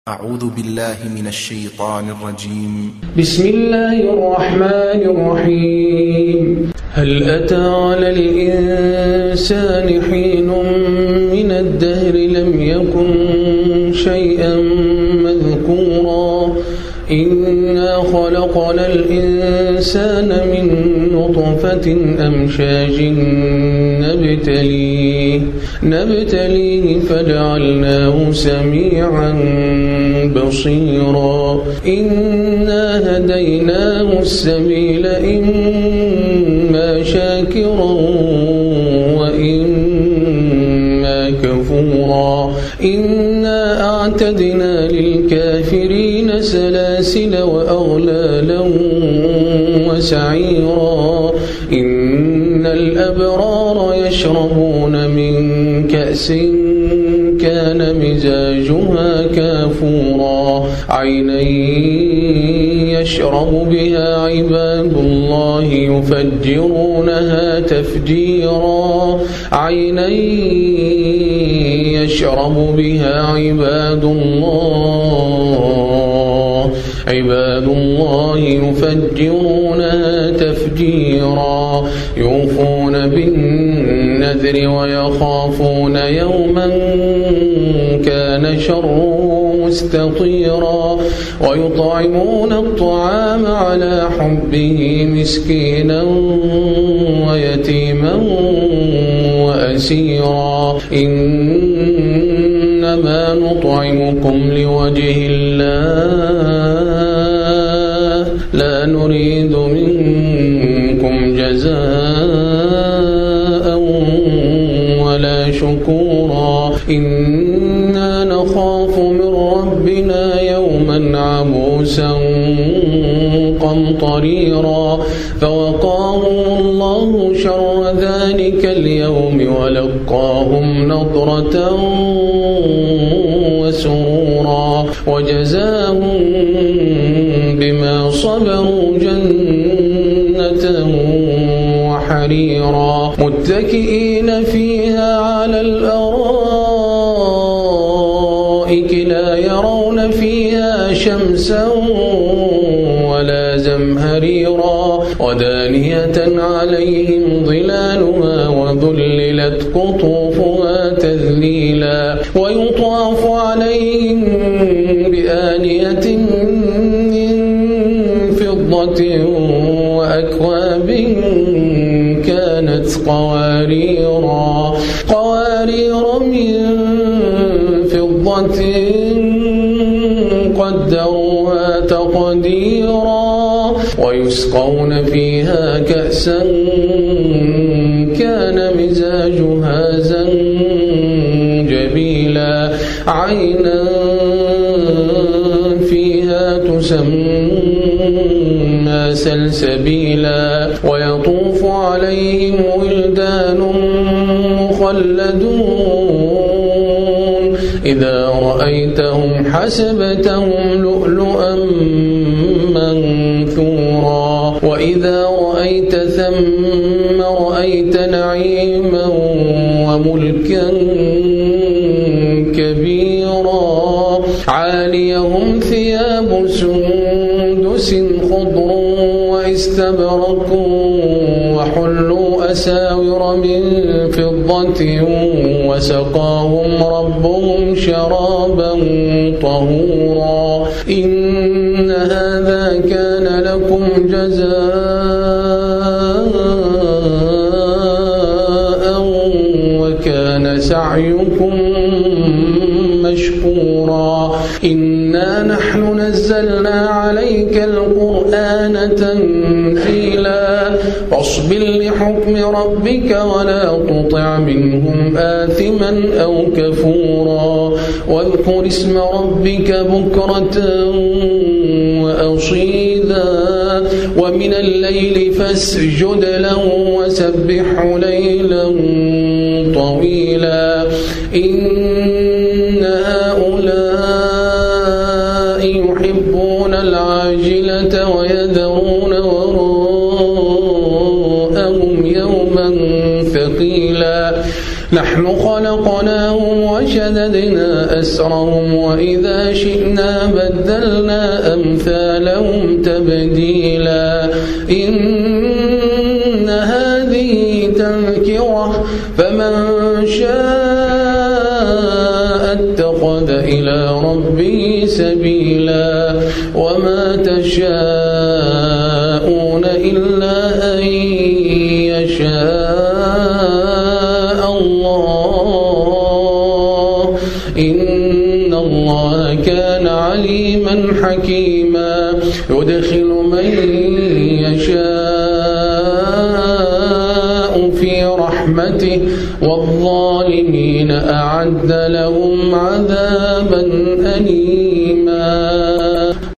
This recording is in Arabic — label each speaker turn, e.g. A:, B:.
A: أعوذ بالله من الشيطان الرجيم.
B: بسم الله الرحمن الرحيم. هل أتى على الإنسان حين من الدهر لم يكن شيئا مذكورا إنا خلقنا الإنسان من نطفة أمشاج نبتليه فجعلناه سميعا بصيرا إنا هديناه السبيل إما شاكرا وإما كفورا إنا أعتدنا للكافرين سلاسل وأغلالا وسعيرا إن الأبرار يشربون من كأس كان مزاجها كافورا عينا يشرب بها عباد الله يفجرونها تفجيرا عينا يشرب بها عباد الله يفجرونها تفجيرا يوفون بالنذر ويخافون يوما كان شره مستطيرا ويطعمون الطعام على حبه مسكينا ويتيما وأسيرا إنما نطعمكم لوجه الله لا نريد منكم جزاء ولا شكورا إنا نخاف من ربنا يوما عبوسا قمطريرا فوقاهم الله شر ذلك اليوم ولقاهم نضرة وسرورا وجزاهم بما صبروا جنة وحريرا متكئين فيها على الأرائك لا يرون فيها شمسا ولا زمهريرا ودانية عليهم ظلالها وذللت قطوفها تذليلا ويطاف عليهم بآنية من فضة وأكواب كانت قوارير من فضة قدروها تقديرا ويسقون فيها كأسا كان مزاجها زنجبيلا عينا فيها تسمى سلسبيلا ويطوف عليهم ولدان مخلدون إذا رأيتهم حسبتهم لؤلؤا منثورا وإذا رأيت ثم رأيت نعيما وملكا كبيرا عاليهم ثياب سندس خضر واستبرق وحلوا أساور من فضة وسقاهم ربهم شرابا طهورا إن هذا كان لكم جزاء وكان سعيكم مشكورا إنا نحن نزلنا عليك القرآن تنزيلا فاصبر لحكم ربك ولا تطع منهم آثما أو كفورا واذكر اسم ربك بكرة وأصيلا ومن الليل فاسجد له وسبحه ليلا طويلا إن هؤلاء يحبون العاجلة ويذرون وراءهم يوما ثقيلا نحن خلقناهم وشددنا عبادنا أسرهم وإذا شئنا بدلنا أمثالهم تبديلا إن هذه تذكرة فمن شاء اتخذ إلى ربه سبيلا وما تشاءون إلا أن يشاء الله إن الله كان عليما حكيما يدخل من يشاء في رحمته والظالمين أعد لهم عذابا أليما.